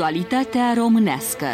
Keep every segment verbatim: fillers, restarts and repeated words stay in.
Actualitatea românească.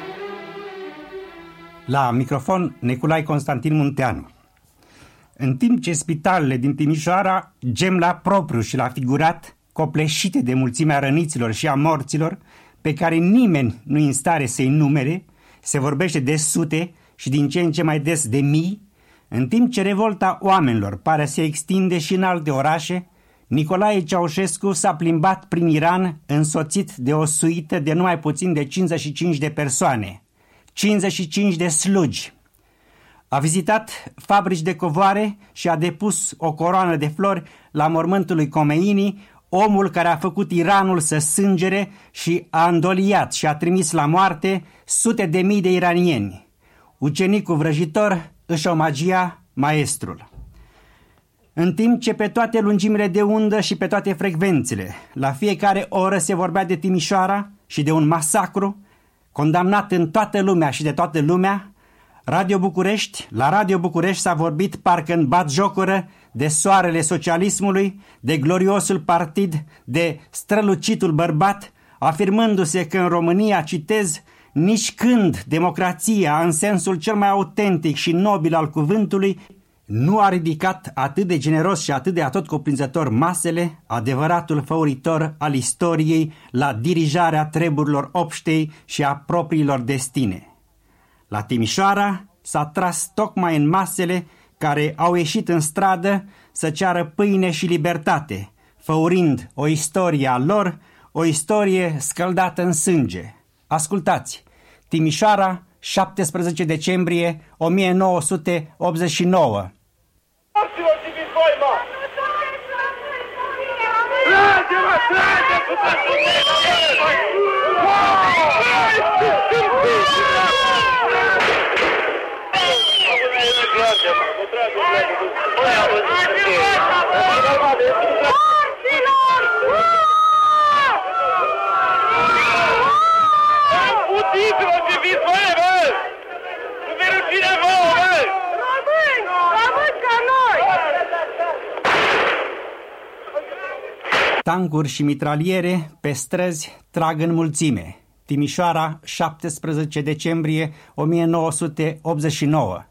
La microfon Nicolae Constantin Munteanu. În timp ce spitalele din Timișoara gem la propriu și la figurat, copleșite de mulțimea răniților și a morților, pe care nimeni nu e în stare să-i numere, se vorbește de sute și din ce în ce mai des de mii, în timp ce revolta oamenilor pare să se extinde și în alte orașe, Nicolae Ceaușescu s-a plimbat prin Iran însoțit de o suită de numai puțin de cincizeci și cinci de persoane, cincizeci și cinci de slugi. A vizitat fabrici de covoare și a depus o coroană de flori la mormântul lui Khomeini, omul care a făcut Iranul să sângere și a îndoliat și a trimis la moarte sute de mii de iranieni. Ucenicul vrăjitor își omagia maestrul. În timp ce pe toate lungimile de undă și pe toate frecvențele, la fiecare oră se vorbea de Timișoara și de un masacru, condamnat în toată lumea și de toată lumea, Radio București, la Radio București s-a vorbit parcă în batjocură de soarele socialismului, de gloriosul partid, de strălucitul bărbat, afirmându-se că în România, citez, nici când democrația, în sensul cel mai autentic și nobil al cuvântului, nu a ridicat atât de generos și atât de atotcuprinzător masele, adevăratul făuritor al istoriei, la dirijarea treburilor obștei și a propriilor destine. La Timișoara s-a tras tocmai în masele care au ieșit în stradă să ceară pâine și libertate, făurind o istorie a lor, o istorie scăldată în sânge. Ascultați, Timișoara, șaptesprezece decembrie o mie nouă sute optzeci și nouă. Tancuri și mitraliere pe străzi trag în mulțime. Timișoara, șaptesprezece decembrie o mie nouă sute optzeci și nouă.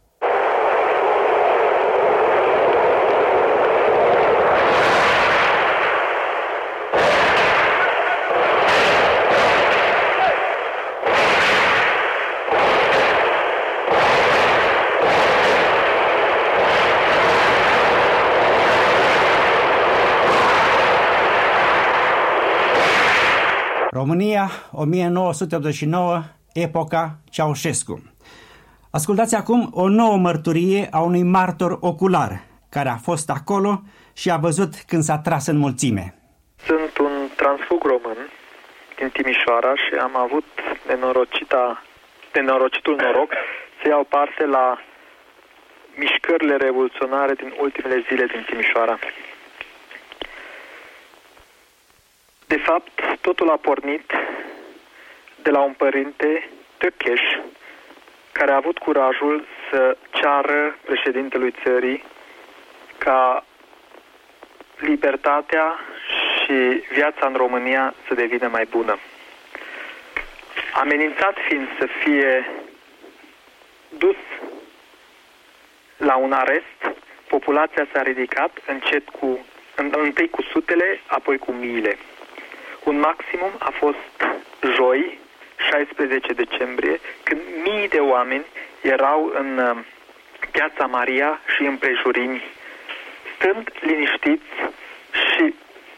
România, o mie nouă sute optzeci și nouă, epoca Ceaușescu. Ascultați acum o nouă mărturie a unui martor ocular, care a fost acolo și a văzut când s-a tras în mulțime. Sunt un transfug român din Timișoara și am avut nenorocita, nenorocitul noroc să iau parte la mișcările revoluționare din ultimele zile din Timișoara. De fapt, totul a pornit de la un părinte, Tăcheș, care a avut curajul să ceară președintelui țării ca libertatea și viața în România să devină mai bună. Amenințat fiind să fie dus la un arest, populația s-a ridicat încet cu, întâi cu sutele, apoi cu miile. Un maximum a fost joi, șaisprezece decembrie, când mii de oameni erau în Piața Maria și împrejurimi, stând liniștiți și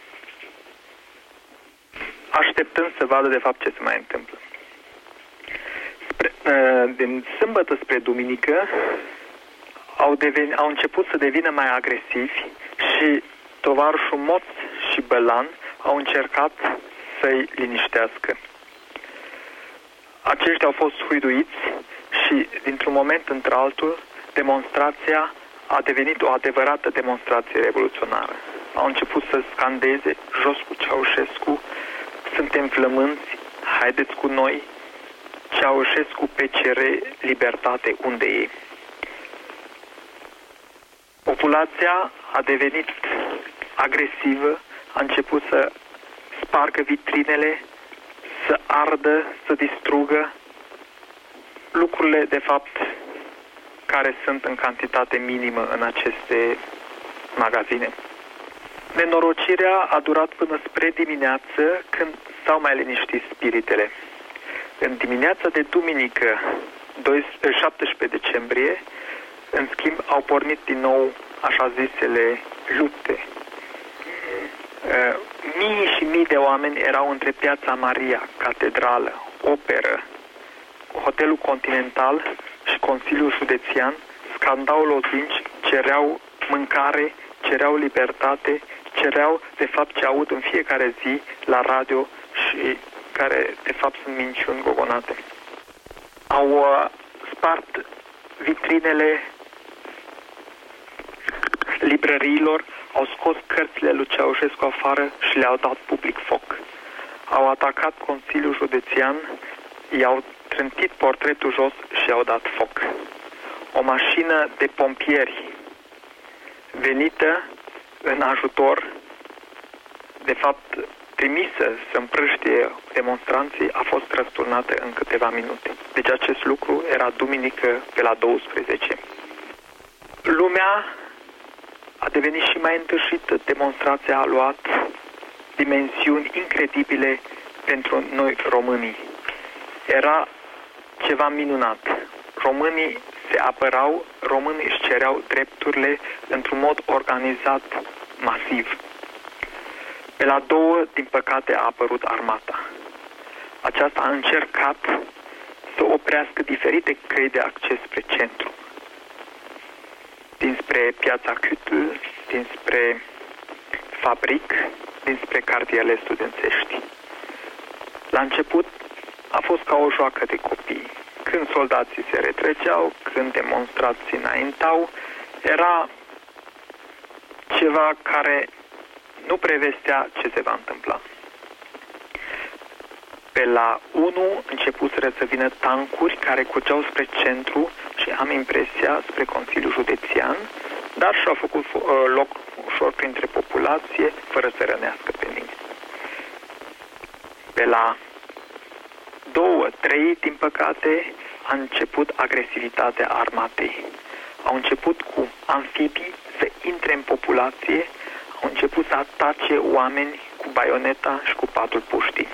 așteptând să vadă de fapt ce se mai întâmplă. Spre, din sâmbătă spre duminică au, deveni, au început să devină mai agresivi și tovarășul Moț și Bălan au încercat să-i liniștească. Aceștia au fost huiduiți și, dintr-un moment într-altul, demonstrația a devenit o adevărată demonstrație revoluționară. Au început să scandeze, jos cu Ceaușescu, suntem flămânți, haideți cu noi, Ceaușescu P C R, libertate, unde e? Populația a devenit agresivă, a început să spargă vitrinele, să ardă, să distrugă lucrurile, de fapt, care sunt în cantitate minimă în aceste magazine. Nenorocirea a durat până spre dimineață, când s-au mai liniștit spiritele. În dimineața de duminică, șaptesprezece decembrie, în schimb, au pornit din nou așa zisele lupte. Mii și mii de oameni erau între Piața Maria, Catedrală, Operă, Hotelul Continental și Consiliul Județean, scandau lozinci, cereau mâncare, cereau libertate, cereau, de fapt, ce aud în fiecare zi la radio și care, de fapt, sunt minciuni gogonate. Au uh, spart vitrinele librăriilor, au scos cărțile lui Ceaușescu afară și le-au dat public foc. Au atacat Consiliul Județean, i-au trântit portretul jos și i-au dat foc. O mașină de pompieri venită în ajutor, de fapt trimisă să împrăștie demonstranții, a fost răsturnată în câteva minute. Deci acest lucru era duminică pe la douăsprezece. Lumea a devenit și mai întârzită, demonstrația a luat dimensiuni incredibile pentru noi românii. Era ceva minunat. Românii se apărau, românii își cereau drepturile într-un mod organizat, masiv. Pe la două, din păcate, a apărut armata. Aceasta a încercat să oprească diferite căi de acces spre centru. Dinspre Piața Cutl, dinspre Fabric, dinspre cartierele studențești. La început a fost ca o joacă de copii. Când soldații se retreceau, când demonstrații înaintau, era ceva care nu prevestea ce se va întâmpla. Pe la unu începuseră să vină tancuri care curgeau spre centru și am impresia spre Consiliul Județean, dar și-au făcut uh, loc ușor printre populație, fără să rănească pe nimeni. Pe la două, trei, din păcate, a început agresivitatea armatei. Au început cu amfibii să intre în populație, au început să atace oameni cu baioneta și cu patul puștii.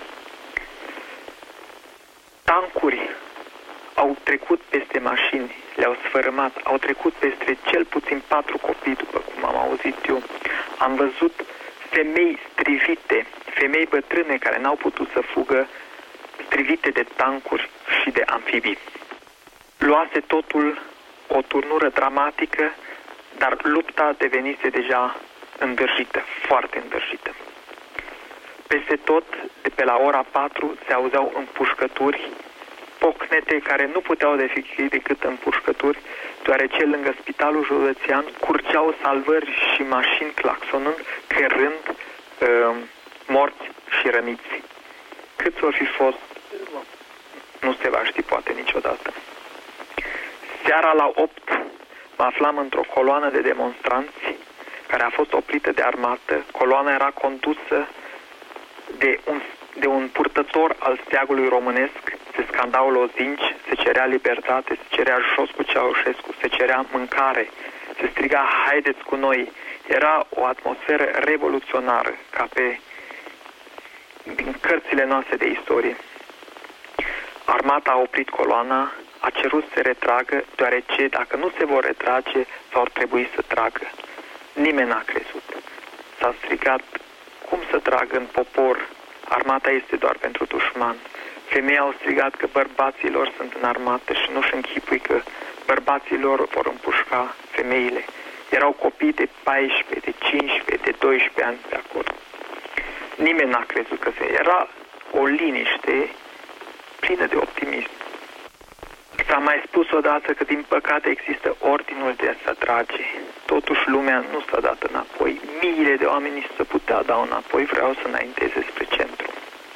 Tancuri au trecut peste mașini, le-au sfărâmat, au trecut peste cel puțin patru copii, după cum am auzit eu. Am văzut femei strivite, femei bătrâne care n-au putut să fugă, strivite de tancuri și de amfibii. Luase totul o turnură dramatică, dar lupta devenise deja îndârjită, foarte îndârjită. Peste tot, de pe la ora patru, se auzeau împușcături, pocnete care nu puteau de fi decât împușcături, deoarece lângă spitalul județean curgeau salvări și mașini claxonând, cărând uh, morți și răniți. Câți or fi fost, nu se va ști poate niciodată. Seara la opt mă aflam într-o coloană de demonstranți care a fost oprită de armată. Coloana era condusă de un, de un purtător al steagului românesc. Se scandau lozinci, se cerea libertate, se cerea jos cu Ceaușescu, se cerea mâncare, se striga haideți cu noi. Era o atmosferă revoluționară, ca pe din cărțile noastre de istorie. Armata a oprit coloana, a cerut să se retragă, deoarece dacă nu se vor retrage, vor trebui să tragă. Nimeni n-a crezut. S-a strigat, cum să tragă în popor? Armata este doar pentru dușman. Femeii au strigat că bărbaților sunt în armată și nu-și închipui că bărbaților vor împușca femeile. Erau copii de paisprezece, de cincisprezece, de doisprezece ani pe acolo. Nimeni n-a crezut că se... Era o liniște plină de optimism. S-a mai spus odată că din păcate există ordinul de a se trage. Totuși lumea nu s-a dat înapoi. Miile de oameni se putea da înapoi, vreau să înainteze spre centru.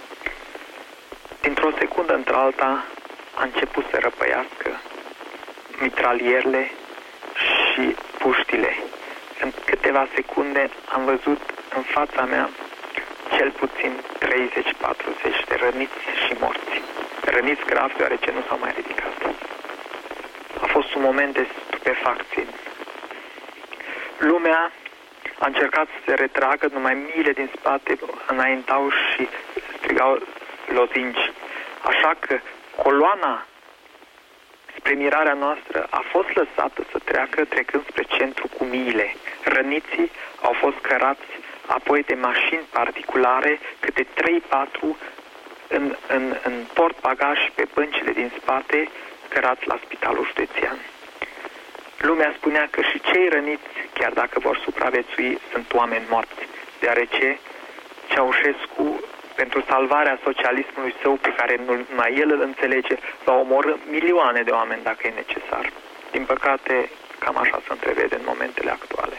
Dintr-o secundă într-alta a început să răpăiască mitralierele și puștile. În câteva secunde am văzut în fața mea cel puțin treizeci patruzeci de răniți și morți. Răniți grav deoarece nu s-au mai ridicat. A fost un moment de stupefacție. Lumea a încercat să se retragă, numai miile din spate înaintau și strigau lozinci. Așa că coloana spre mirarea noastră a fost lăsată să treacă trecând spre centru cu miile. Răniții au fost cărați apoi de mașini particulare, câte trei patru în, în, în port-bagaj și pe băncile din spate, cărați la spitalul județean. Lumea spunea că și cei răniți, chiar dacă vor supraviețui, sunt oameni morți, deoarece Ceaușescu, pentru salvarea socialismului său, pe care numai el îl înțelege, va omorî milioane de oameni dacă e necesar. Din păcate, cam așa se întrevede în momentele actuale.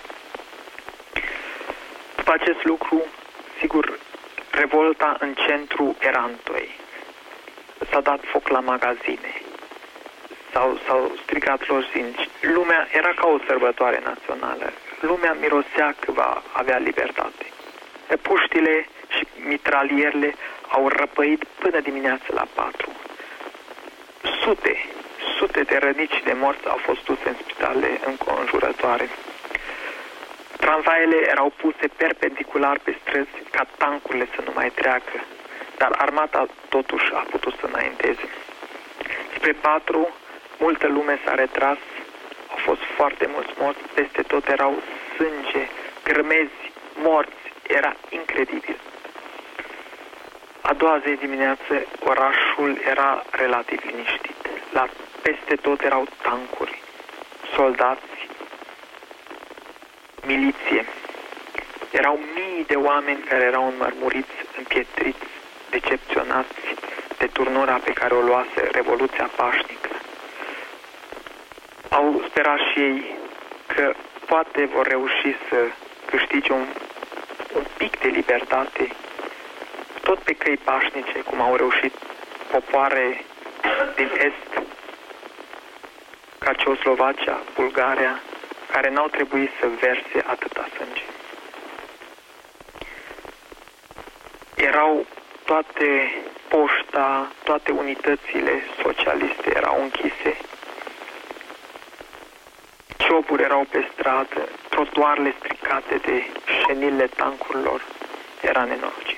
După acest lucru, sigur, revolta în centru era întoi. S-a dat foc la magazine. S-au, s-au strigat lozinci. Lumea era ca o sărbătoare națională. Lumea mirosea că va avea libertate. Puștile și mitralierele au răpăit până dimineața la patru. Sute, sute de răniți și de morți au fost duse în spitale înconjurătoare. Tramvaiele erau puse perpendicular pe străzi ca tancurile să nu mai treacă, dar armata totuși a putut să înainteze. Spre patru, multă lume s-a retras, au fost foarte mulți morți, peste tot erau sânge, grămezi, morți, era incredibil. A doua zi dimineață, orașul era relativ liniștit. La peste tot erau tancuri, soldați, miliție. Erau mii de oameni care erau înmărmuriți, împietriți, decepționați de turnura pe care o luase Revoluția Pașnică. Au sperat și ei că poate vor reuși să câștige un, un pic de libertate, tot pe căi pașnice, cum au reușit popoare din Est, ca Ceoslovacia, Bulgaria, care n-au trebuit să verse atâta sânge. Erau toate poșta, toate unitățile socialiste erau închise, ciopuri erau pe stradă, trotuarele stricate de șenile tancurilor. Era nenorocire.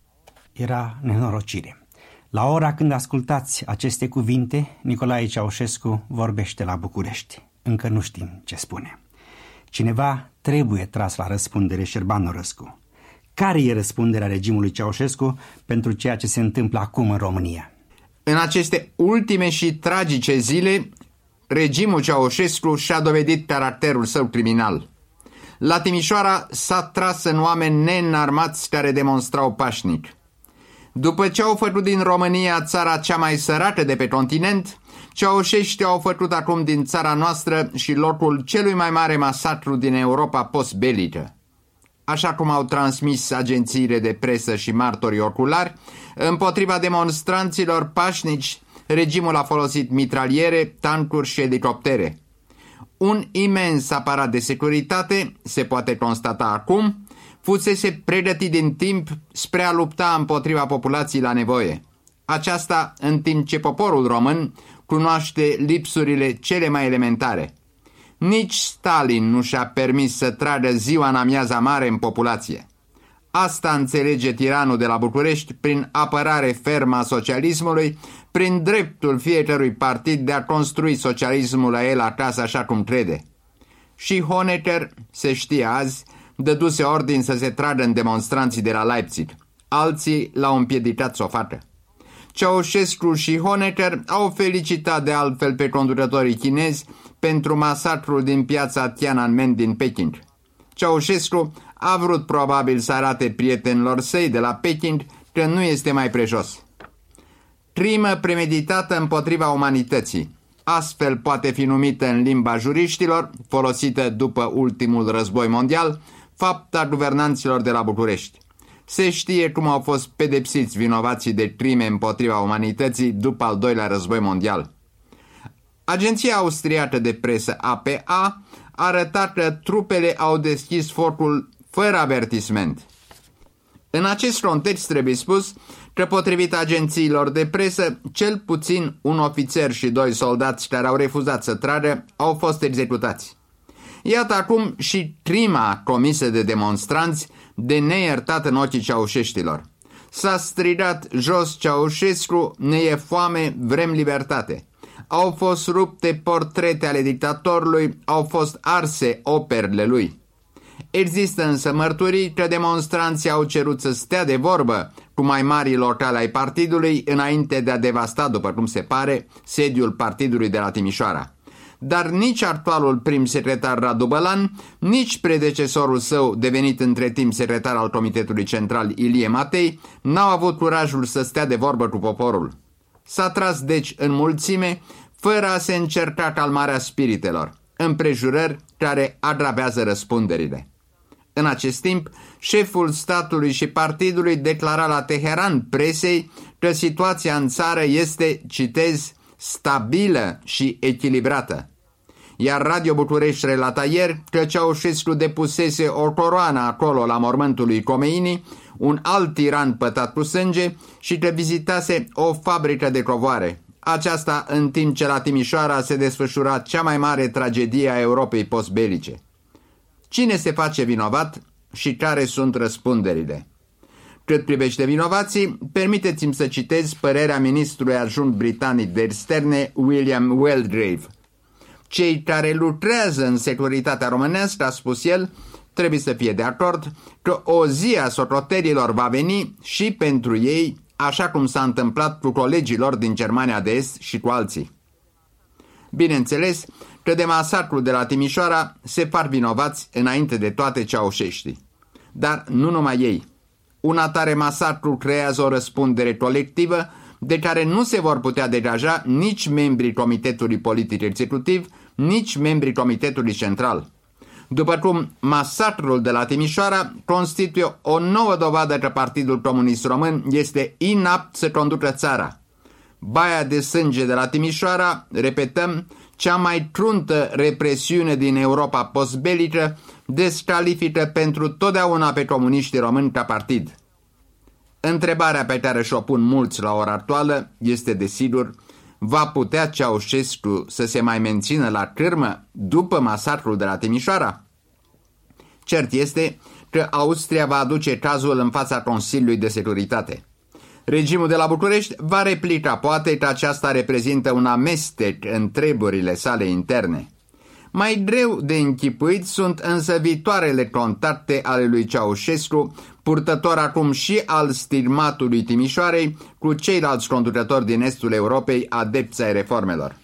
Era nenorocire. La ora când ascultați aceste cuvinte, Nicolae Ceaușescu vorbește la București. Încă nu știm ce spune. Cineva trebuie tras la răspundere, Șerban Orăscu. Care e răspunderea regimului Ceaușescu pentru ceea ce se întâmplă acum în România? În aceste ultime și tragice zile, regimul Ceaușescu și-a dovedit caracterul său criminal. La Timișoara s-a tras în oameni neînarmați care demonstrau pașnic. După ce au făcut din România țara cea mai săracă de pe continent, ceaușeștii au făcut acum din țara noastră și locul celui mai mare masacru din Europa post-belică. Așa cum au transmis agențiile de presă și martorii oculari, împotriva demonstranților pașnici, regimul a folosit mitraliere, tancuri și elicoptere. Un imens aparat de securitate, se poate constata acum, fusese pregătit din timp spre a lupta împotriva populației la nevoie. Aceasta în timp ce poporul român cunoaște lipsurile cele mai elementare. Nici Stalin nu și-a permis să tragă ziua în amiaza mare în populație. Asta înțelege tiranul de la București prin apărare fermă a socialismului, prin dreptul fiecărui partid de a construi socialismul la el acasă așa cum crede. Și Honecker, se știe azi, dăduse ordin să se tragă în demonstranții de la Leipzig. Alții l-au împiedicat să o facă. Ceaușescu și Honecker au felicitat de altfel pe conducătorii chinezi pentru masacrul din piața Tiananmen din Peking. Ceaușescu a vrut probabil să arate prietenilor săi de la Peking că nu este mai prejos. Crimă premeditată împotriva umanității. Astfel poate fi numită în limba juriștilor, folosită după ultimul război mondial, fapta guvernanților de la București. Se știe cum au fost pedepsiți vinovații de crime împotriva umanității după al doilea război mondial. Agenția austriacă de presă A P A a arătat că trupele au deschis focul fără avertisment. În acest context trebuie spus că, potrivit agențiilor de presă, cel puțin un ofițer și doi soldați care au refuzat să tragă au fost executați. Iată acum și crima comisă de demonstranți, de neiertat în ochii ceaușeștilor. S-a strigat jos Ceaușescu, ne e foame, vrem libertate. Au fost rupte portrete ale dictatorului, au fost arse operele lui. Există însă mărturii că demonstranții au cerut să stea de vorbă cu mai mari locali ai partidului înainte de a devasta, după cum se pare, sediul partidului de la Timișoara. Dar nici actualul prim secretar Radu Bălan, nici predecesorul său, devenit între timp secretar al Comitetului Central Ilie Matei, n-au avut curajul să stea de vorbă cu poporul. S-a tras deci în mulțime, fără a se încerca calmarea spiritelor, împrejurări care agravează răspunderile. În acest timp, șeful statului și partidului declara la Teheran presei că situația în țară este, citez, stabilă și echilibrată. Iar Radio București relata ieri că Ceaușescu depusese o coroană acolo la mormântul lui Khomeini, un alt tiran pătat cu sânge, și că vizitase o fabrică de covoare. Aceasta în timp ce la Timișoara se desfășura cea mai mare tragedie a Europei postbelice. Cine se face vinovat și care sunt răspunderile? Cât privește vinovații, permiteți-mi să citez părerea ministrului adjunct britanic de externe William Waldegrave. Cei care lucrează în securitatea românească, a spus el, trebuie să fie de acord că o zi a socotelilor va veni și pentru ei, așa cum s-a întâmplat cu colegilor din Germania de Est și cu alții. Bineînțeles că de masacrul de la Timișoara se fac vinovați înainte de toate ceaușeștii. Dar nu numai ei. Un atare masacru creează o răspundere colectivă de care nu se vor putea degaja nici membrii Comitetului Politic Executiv, nici membrii Comitetului Central. După cum masacrul de la Timișoara constituie o nouă dovadă că Partidul Comunist Român este inapt să conducă țara. Baia de sânge de la Timișoara, repetăm, cea mai cruntă represiune din Europa postbelică, descalifică pentru totdeauna pe comuniștii români ca partid. Întrebarea pe care și-o pun mulți la ora actuală este, desigur, va putea Ceaușescu să se mai mențină la cârmă după masacrul de la Timișoara? Cert este că Austria va aduce cazul în fața Consiliului de Securitate. Regimul de la București va replica poate că aceasta reprezintă un amestec în treburile sale interne. Mai greu de închipuit sunt însă viitoarele contacte ale lui Ceaușescu, purtător acum și al stigmatului Timișoarei, cu ceilalți conducători din estul Europei adepți ai reformelor.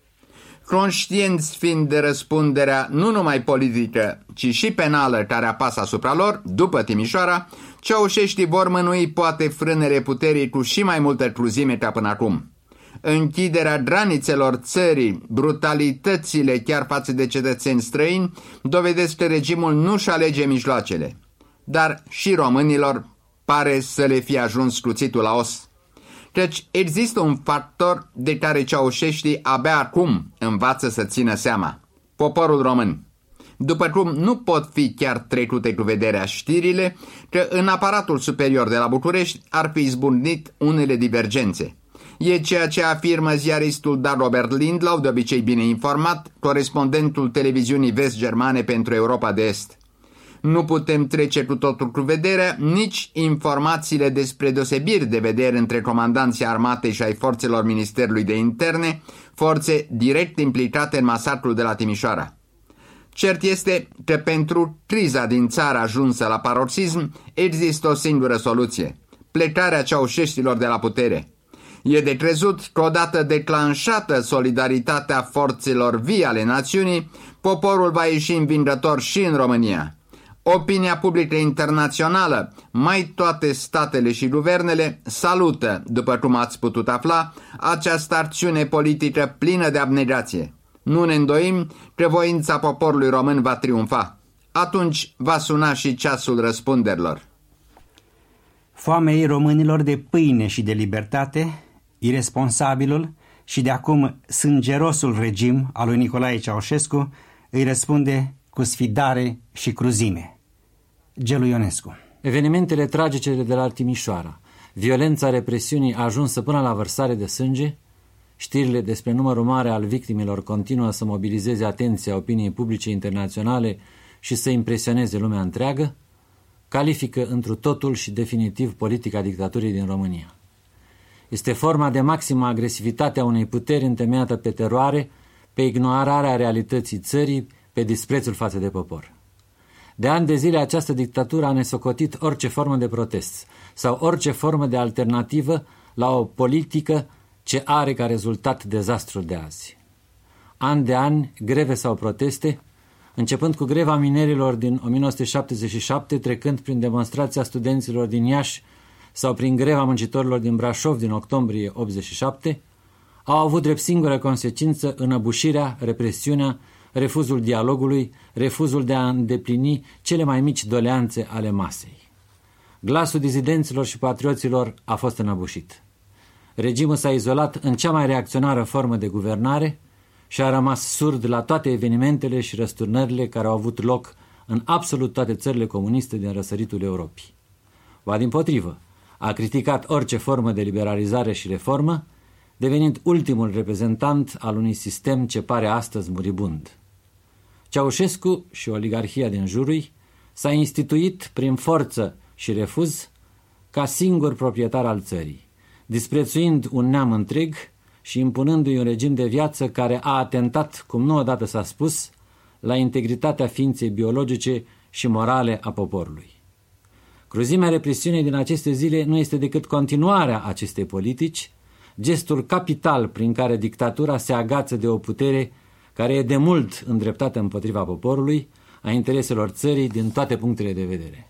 Conștienți fiind de răspunderea nu numai politică, ci și penală care apasă asupra lor, după Timișoara, ceaușeștii vor mânui poate frânele puterii cu și mai multă cruzime ca până acum. Închiderea granițelor țării, brutalitățile chiar față de cetățeni străini, dovedesc că regimul nu-și alege mijloacele. Dar și românilor pare să le fie ajuns cuțitul la os. Căci există un factor de care ceaușeștii abia acum învață să țină seama: poporul român. După cum nu pot fi chiar trecute cu vederea știrile că în aparatul superior de la București ar fi izbucnit unele divergențe. E ceea ce afirmă ziaristul Dagobert Lindlau, de obicei bine informat, corespondentul televiziunii vest-germane pentru Europa de Est. Nu putem trece cu totul cu vederea nici informațiile despre deosebiri de vedere între comandanții armatei și ai forțelor Ministerului de Interne, forțe direct implicate în masacrul de la Timișoara. Cert este că pentru criza din țară ajunsă la paroxism există o singură soluție: plecarea ceaușeștilor de la putere. E de crezut că odată declanșată solidaritatea forțelor vii ale națiunii, poporul va ieși învingător și în România. Opinia publică internațională, mai toate statele și guvernele, salută, după cum ați putut afla, această acțiune politică plină de abnegație. Nu ne îndoim că voința poporului român va triumfa. Atunci va suna și ceasul răspunderilor. Foamei românilor de pâine și de libertate, iresponsabilul și de acum sângerosul regim al lui Nicolae Ceaușescu îi răspunde cu sfidare și cruzime. Gelu Ionescu. Evenimentele tragice de la Timișoara, violența represiunii ajunsă până la vărsare de sânge, știrile despre numărul mare al victimelor continuă să mobilizeze atenția opiniei publice internaționale și să impresioneze lumea întreagă, califică întru totul și definitiv politica dictaturii din România. Este forma de maximă agresivitate a unei puteri întemeiată pe teroare, pe ignorarea realității țării, pe disprețul față de popor. De ani de zile această dictatură a nesocotit orice formă de protest sau orice formă de alternativă la o politică ce are ca rezultat dezastrul de azi. An de ani, greve sau proteste, începând cu greva minerilor din o mie nouă sute șaptezeci și șapte, trecând prin demonstrația studenților din Iași sau prin greva muncitorilor din Brașov din octombrie optzeci și șapte, au avut drept singură consecință înăbușirea, represiunea, refuzul dialogului, refuzul de a îndeplini cele mai mici doleanțe ale masei. Glasul dizidenților și patrioților a fost înăbușit. Regimul s-a izolat în cea mai reacționară formă de guvernare și a rămas surd la toate evenimentele și răsturnările care au avut loc în absolut toate țările comuniste din răsăritul Europei. Ba dimpotrivă, a criticat orice formă de liberalizare și reformă, devenind ultimul reprezentant al unui sistem ce pare astăzi muribund. Ceaușescu și oligarhia din jurul s-a instituit prin forță și refuz ca singur proprietar al țării, disprețuind un neam întreg și impunându-i un regim de viață care a atentat, cum nu odată s-a spus, la integritatea ființei biologice și morale a poporului. Cruzimea represiunii din aceste zile nu este decât continuarea acestei politici, gestul capital prin care dictatura se agață de o putere care e de mult îndreptată împotriva poporului, a intereselor țării din toate punctele de vedere.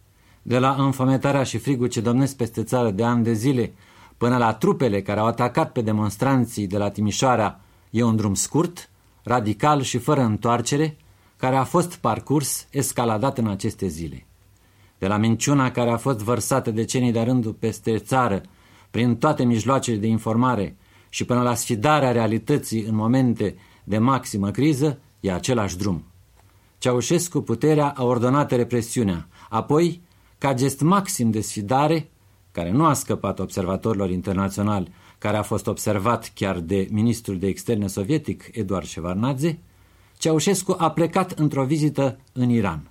De la înfometarea și frigul ce domnesc peste țară de ani de zile, până la trupele care au atacat pe demonstranții de la Timișoara, e un drum scurt, radical și fără întoarcere, care a fost parcurs, escaladat în aceste zile. De la minciuna care a fost vărsată decenii de rândul peste țară, prin toate mijloacele de informare și până la sfidarea realității în momente de maximă criză, e același drum. Ceaușescu, puterea, a ordonat represiunea, apoi, ca gest maxim de sfidare, care nu a scăpat observatorilor internaționali, care a fost observat chiar de ministrul de externe sovietic, Eduard Shevardnadze, Ceaușescu a plecat într-o vizită în Iran.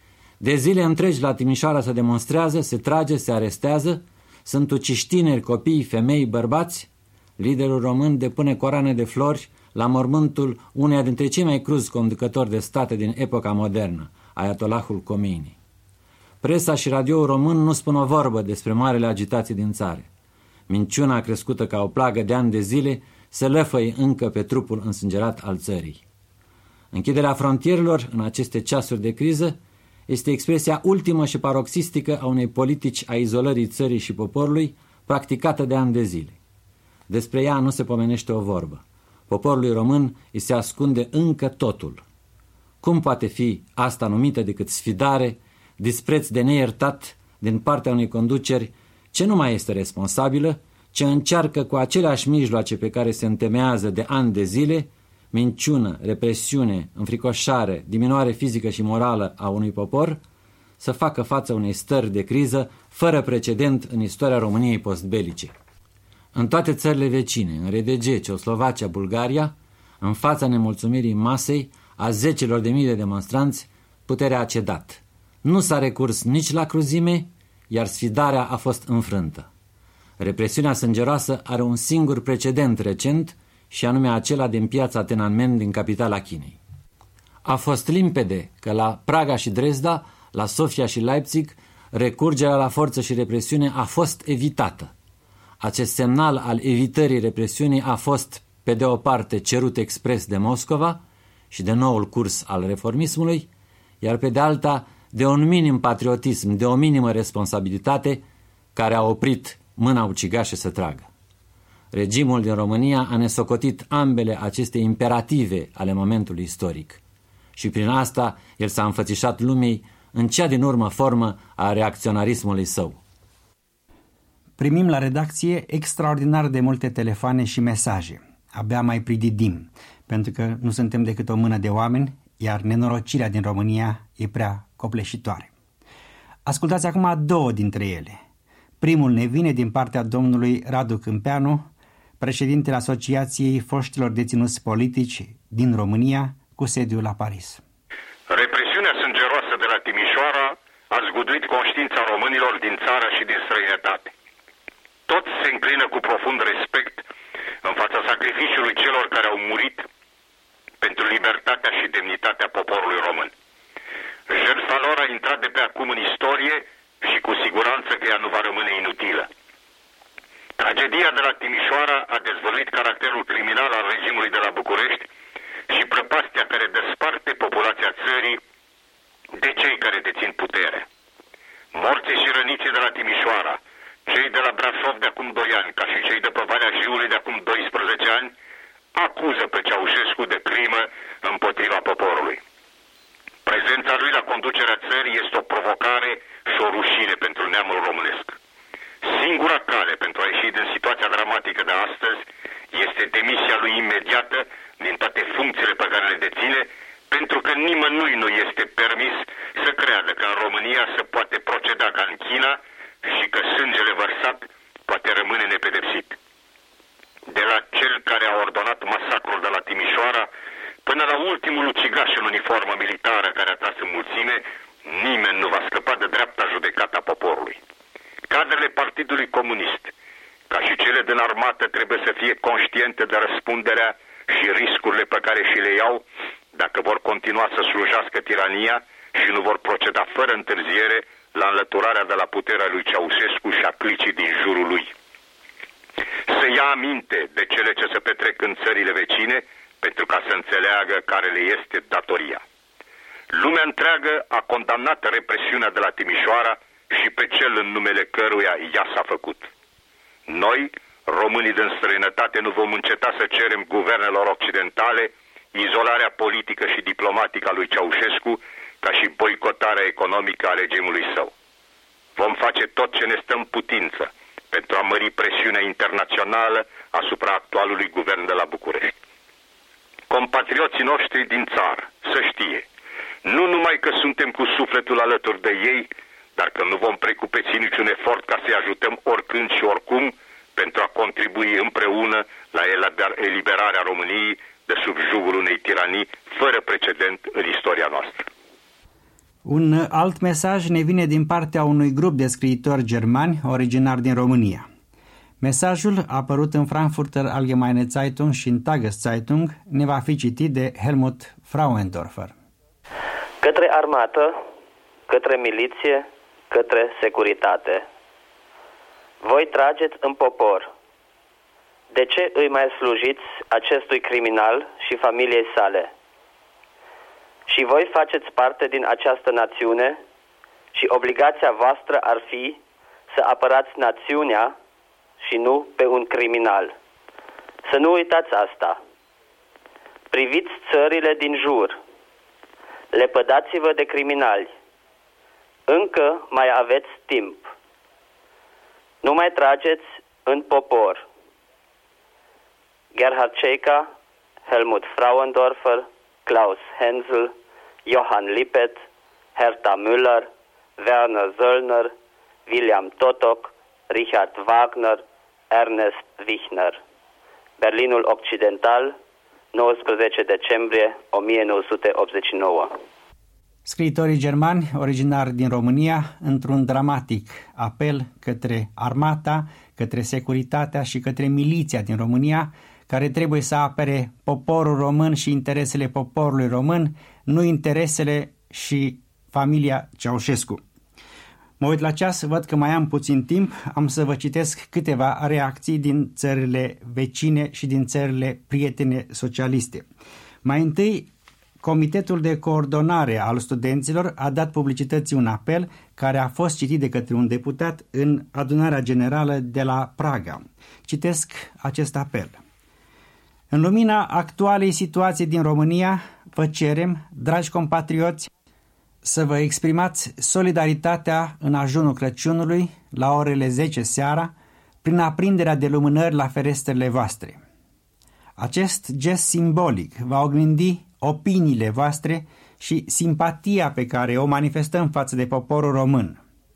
De zile întregi la Timișoara se demonstrează, se trage, se arestează, sunt uciși tineri, copii, femei, bărbați. Liderul român depune coroane de flori la mormântul uneia dintre cei mai cruzi conducători de state din epoca modernă, Ayatollahul Khomeini. Presa și radioul român nu spun o vorbă despre marele agitații din țară. Minciuna crescută ca o plagă de ani de zile se lăfăie încă pe trupul însângerat al țării. Închiderea frontierelor în aceste ceasuri de criză este expresia ultimă și paroxistică a unei politici a izolării țării și poporului practicată de ani de zile. Despre ea nu se pomenește o vorbă. Poporului român îi se ascunde încă totul. Cum poate fi asta numită decât sfidare, dispreț de neiertat din partea unei conduceri ce nu mai este responsabilă, ce încearcă cu aceleași mijloace pe care se întemeiază de ani de zile, minciună, represiune, înfricoșare, diminuare fizică și morală a unui popor, să facă față unei stări de criză fără precedent în istoria României postbelice. În toate țările vecine, în R D G, Ceoslovacia, Bulgaria, în fața nemulțumirii masei, a zecelor de mii de demonstranți, puterea a cedat. Nu s-a recurs nici la cruzime, iar sfidarea a fost înfrântă. Represiunea sângeroasă are un singur precedent recent, și anume acela din piața Tiananmen din capitala Chinei. A fost limpede că la Praga și Dresda, la Sofia și Leipzig, recurgerea la forță și represiune a fost evitată. Acest semnal al evitării represiunii a fost, pe de o parte, cerut expres de Moscova și de noul curs al reformismului, iar pe de alta, de un minim patriotism, de o minimă responsabilitate care a oprit mâna ucigașă să tragă. Regimul din România a nesocotit ambele aceste imperative ale momentului istoric și prin asta el s-a înfățișat lumii în cea din urmă formă a reacționarismului său. Primim la redacție extraordinar de multe telefoane și mesaje. Abia mai prididim, pentru că nu suntem decât o mână de oameni, iar nenorocirea din România e prea copleșitoare. Ascultați acum două dintre ele. Primul ne vine din partea domnului Radu Câmpeanu, președintele Asociației Foștilor Deținuți Politici din România, cu sediul la Paris. Represiunea sângeroasă de la Timișoara a zguduit conștiința românilor din țară și din străinătate. Toți se înclină cu profund respect în fața sacrificiului celor care au murit pentru libertatea și demnitatea poporului român. Jertfa lor a intrat de pe acum în istorie și cu siguranță că ea nu va rămâne inutilă. Tragedia de la Timișoara a dezvăluit caracterul criminal al regimului de la București și prăpastia care desparte populația țării de cei care dețin putere. Morții și răniții de la Timișoara, cei de la Brașov de acum doi ani, ca și cei de pe Valea Jiului de acum doisprezece ani, acuză pe Ceaușescu de crimă împotriva poporului. Prezența lui la conducerea țării este o provocare și o rușine pentru neamul românesc. Singura cale pentru a ieși din situația dramatică de astăzi este demisia lui imediată din toate funcțiile pe care le deține, pentru că nimănui nu este permis să creadă că în România se poate proceda ca în China și că sângele vărsat poate rămâne nepedepsit. De la cel care a ordonat masacrul de la Timișoara până la ultimul ucigaș în uniformă militară care a tras în mulțime, nimeni nu va scăpa de dreapta judecată a poporului. Cadrele Partidului Comunist, ca și cele din armată, trebuie să fie conștiente de răspunderea și riscurile pe care și le iau dacă vor continua să slujească tirania și nu vor proceda fără întârziere la înlăturarea de la puterea lui Ceaușescu și a clicii din jurul lui. Să ia aminte de cele ce se petrec în țările vecine pentru ca să înțeleagă care le este datoria. Lumea întreagă a condamnat represiunea de la Timișoara și pe cel în numele căruia ea s-a făcut. Noi, românii din străinătate, nu vom înceta să cerem guvernelor occidentale izolarea politică și diplomatică a lui Ceaușescu, ca și boicotarea economică a regimului său. Vom face tot ce ne stă în putință pentru a mări presiunea internațională asupra actualului guvern de la București. Compatrioții noștri din țară să știe, nu numai că suntem cu sufletul alături de ei, dar că nu vom precupeți niciun efort ca să-i ajutăm oricând și oricum pentru a contribui împreună la eliberarea României de sub jugul unei tiranii fără precedent în istoria noastră. Un alt mesaj ne vine din partea unui grup de scriitori germani originari din România. Mesajul, apărut în Frankfurter Allgemeine Zeitung și în Tageszeitung, ne va fi citit de Helmut Frauendorfer. Către armată, către miliție, către securitate. Voi trageți în popor. De ce îi mai slujiți acestui criminal și familiei sale? Și voi faceți parte din această națiune și obligația voastră ar fi să apărați națiunea și nu pe un criminal. Să nu uitați asta. Priviți țările din jur. Lepădați-vă de criminali. Încă mai aveți timp. Nu mai trageți în popor. Gerhard Ceika, Helmut Frauendorfer, Klaus Hensel, Johann Lippet, Herta Müller, Werner Söllner, William Totok, Richard Wagner, Ernest Wichner. Berlinul Occidental, nouăsprezece decembrie o mie nouă sute optzeci și nouă. Scriitorii germani, originari din România, într-un dramatic apel către armata, către securitatea și către miliția din România, care trebuie să apere poporul român și interesele poporului român, nu interesele și familia Ceaușescu. Mă uit la ceas, văd că mai am puțin timp, am să vă citesc câteva reacții din țările vecine și din țările prietene socialiste. Mai întâi, Comitetul de Coordonare al Studenților a dat publicității un apel care a fost citit de către un deputat în adunarea generală de la Praga. Citesc acest apel. În lumina actualei situații din România, vă cerem, dragi compatrioți, să vă exprimați solidaritatea în ajunul Crăciunului la orele zece seara prin aprinderea de lumânări la ferestrele voastre. Acest gest simbolic va oglindi opiniile voastre și simpatia pe care o manifestăm față de poporul român.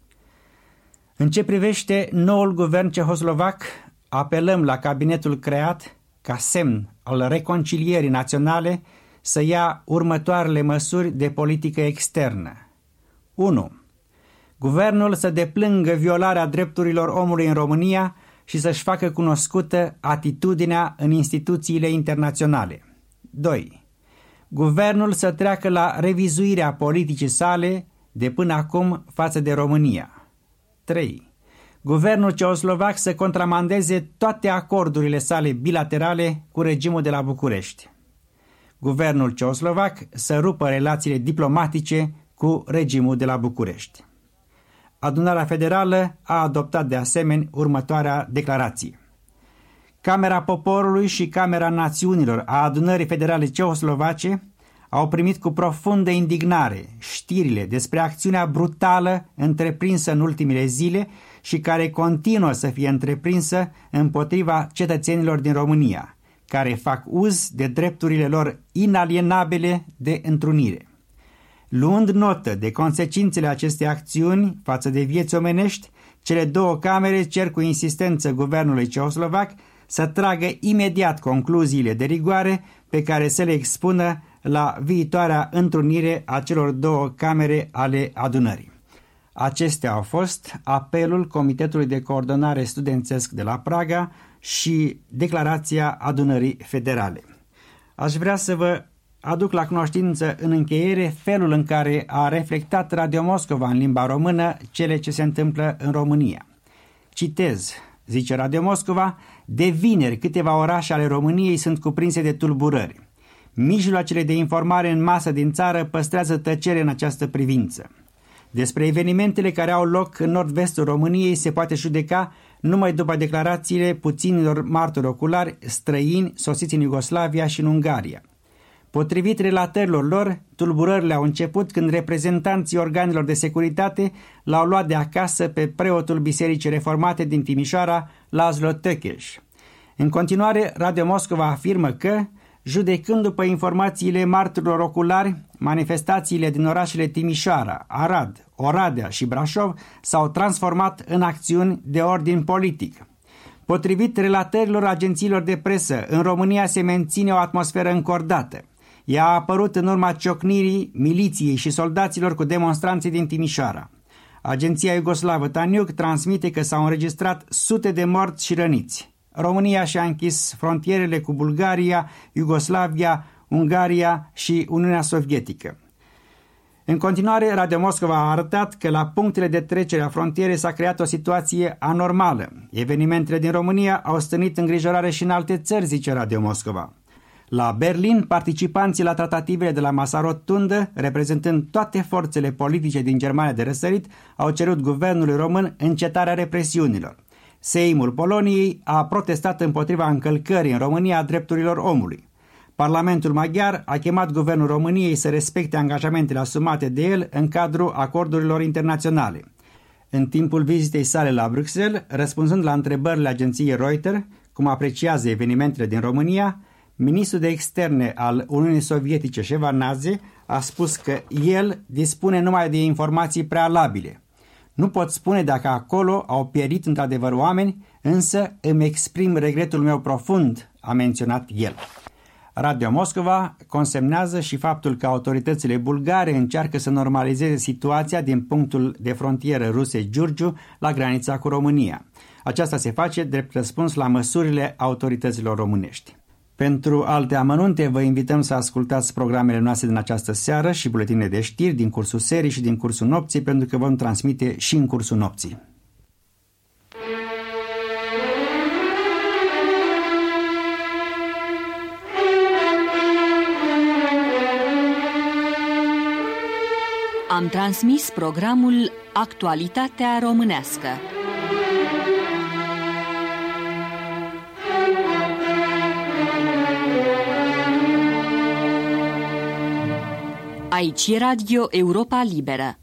În ce privește noul guvern cehoslovac, apelăm la cabinetul creat ca semn al reconcilierii naționale să ia următoarele măsuri de politică externă. unu. Guvernul să deplângă violarea drepturilor omului în România și să-și facă cunoscută atitudinea în instituțiile internaționale. doi. Guvernul să treacă la revizuirea politicii sale de până acum față de România. trei. Guvernul cehoslovac să contramandeze toate acordurile sale bilaterale cu regimul de la București. Guvernul cehoslovac să rupă relațiile diplomatice cu regimul de la București. Adunarea Federală a adoptat de asemenea următoarea declarație. Camera Poporului și Camera Națiunilor a Adunării Federale Cehoslovace au primit cu profundă indignare știrile despre acțiunea brutală întreprinsă în ultimele zile și care continuă să fie întreprinsă împotriva cetățenilor din România, care fac uz de drepturile lor inalienabile de întrunire. Luând notă de consecințele acestei acțiuni față de vieți omenești, cele două camere cer cu insistență guvernului cehoslovac să tragă imediat concluziile de rigoare pe care să le expună la viitoarea întrunire a celor două camere ale adunării. Acestea au fost apelul Comitetului de Coordonare Studențesc de la Praga și declarația Adunării Federale. Aș vrea să vă aduc la cunoștință în încheiere felul în care a reflectat Radio Moscova în limba română cele ce se întâmplă în România. Citez, zice Radio Moscova, de vineri câteva orașe ale României sunt cuprinse de tulburări. Mijloacele de informare în masă din țară păstrează tăcere în această privință. Despre evenimentele care au loc în nord-vestul României se poate judeca numai după declarațiile puținilor martori oculari străini sosiți în Iugoslavia și în Ungaria. Potrivit relatărilor lor, tulburările au început când reprezentanții organelor de securitate l-au luat de acasă pe preotul Bisericii Reformate din Timișoara, Laszlo Tökes. În continuare, Radio Moscova afirmă că, judecând după informațiile martorilor oculari, manifestațiile din orașele Timișoara, Arad, Oradea și Brașov s-au transformat în acțiuni de ordin politic. Potrivit relatărilor agențiilor de presă, în România se menține o atmosferă încordată. Ea a apărut în urma ciocnirii miliției și soldaților cu demonstranții din Timișoara. Agenția iugoslavă Tanjug transmite că s-au înregistrat sute de morți și răniți. România și-a închis frontierele cu Bulgaria, Iugoslavia, Ungaria și Uniunea Sovietică. În continuare, Radio Moscova a arătat că la punctele de trecere a frontierei s-a creat o situație anormală. Evenimentele din România au stârnit îngrijorare și în alte țări, zice Radio Moscova. La Berlin, participanții la tratativele de la masa rotundă, reprezentând toate forțele politice din Germania de răsărit, au cerut guvernului român încetarea represiunilor. Seimul Poloniei a protestat împotriva încălcării în România a drepturilor omului. Parlamentul maghiar a chemat guvernul României să respecte angajamentele asumate de el în cadrul acordurilor internaționale. În timpul vizitei sale la Bruxelles, răspunzând la întrebările agenției Reuters, cum apreciază evenimentele din România, ministrul de externe al Uniunii Sovietice, Shevardnadze, a spus că el dispune numai de informații prealabile. Nu pot spune dacă acolo au pierit într-adevăr oameni, însă îmi exprim regretul meu profund, a menționat el. Radio Moscova consemnează și faptul că autoritățile bulgare încearcă să normalizeze situația din punctul de frontieră Ruse-Giurgiu la granița cu România. Aceasta se face drept răspuns la măsurile autorităților românești. Pentru alte amănunte, vă invităm să ascultați programele noastre din această seară și buletinele de știri din cursul serii și din cursul nopții, pentru că vom transmite și în cursul nopții. Am transmis programul Actualitatea Românească. Aici e Radio Europa Liberă.